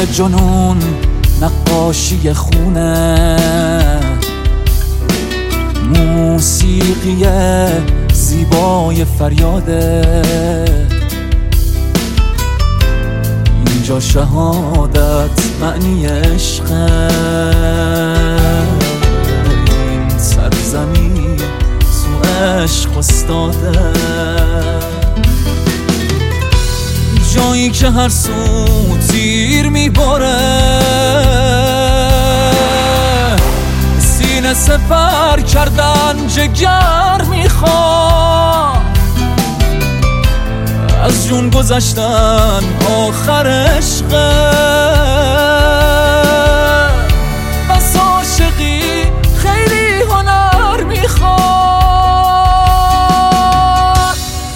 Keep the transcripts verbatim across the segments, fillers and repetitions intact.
جنون نقاشی خونه، موسیقی زیبای فریاده. اینجا شهادت معنی عشقه، این سرزمین سو عشق استاده. جایی که هر سو تیر میباره، سینه سپر کردن جگر میخواد، از جون گذشتن آخر عشقه. بس عاشقی خیلی هنر میخواد.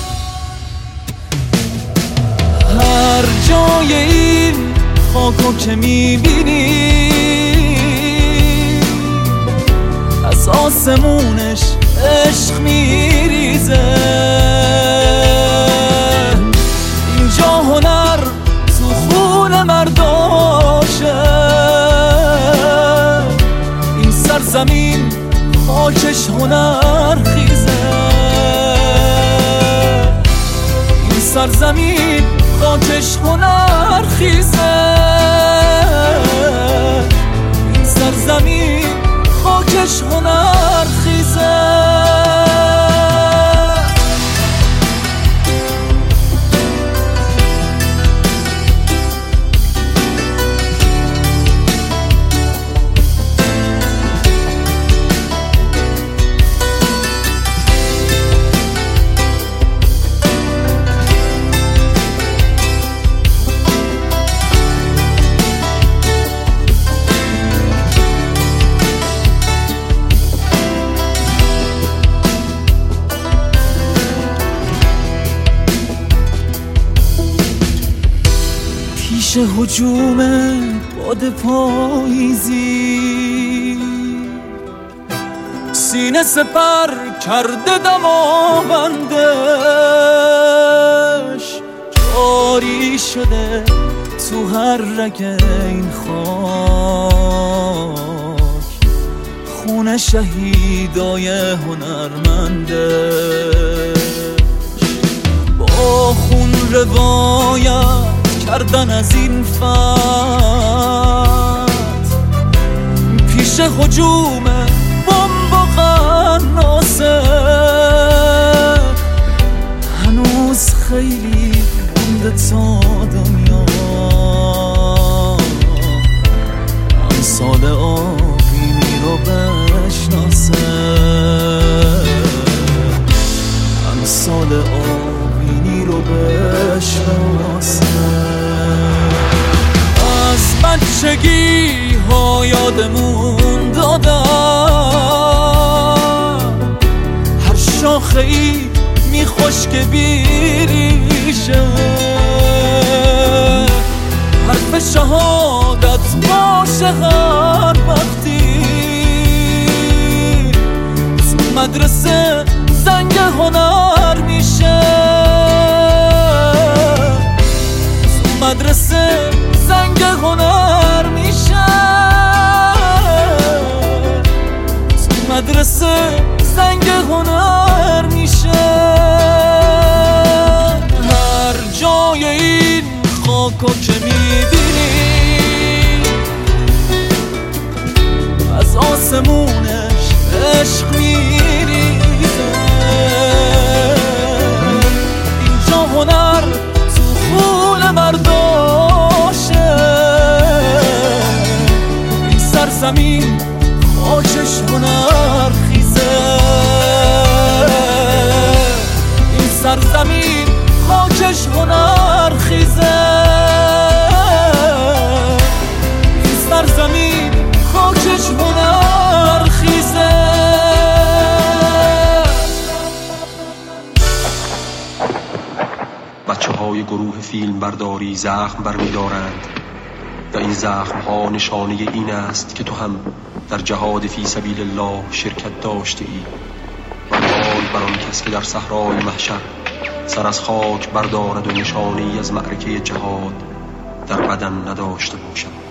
هر جای این خاکو که میبینی، از آسمونش عشق میریزه. اینجا هنر تو خون مرداشه، این سرزمین خاکش هنر خیزه. این سرزمین خاکش هنر خیزه. این سرزمین خاکش هنر خیزه. پیش هجوم باد پاییزی، سینه سپر کرده دماوندش. جاری شده تو هر رگ این خاک، خون شهیدای هنرمندش. با خون روایت کردن از این فتح، پیش هجوم بمب و قناصه. هنوز خیلی مونده تا دنیا امثال آبینی رو بشناسه. امثال آبینی رو بشناسه. از بچگی ها یادمون دادن، هر شاخه ای میخوش که بیریشه. حرف شهادت باشه هر وقتی تو مدرسه زنگ هنر میشه. تو مدرسه زنگ هنر میشه. تو مدرسه زنگ هنر میشه. هر جای این خاکو که میبینی، از آسمونش عشق میریزه. اینجا هنر تو خون مرداشه، این سرزمین خاکش هنر خیزه. این سرزمین خاکش هنر خیزه. این سرزمین خاکش هنر خیزه. بچه های گروه فیلم برداری زخم برمی‌دارند و این زخم ها نشانه این است که تو هم در جهاد فی سبیل الله شرکت داشته ای. و حال بر آن کس که در صحرای محشر سر از خاک بردارد و نشانه ای از معرکه جهاد در بدن نداشته باشد.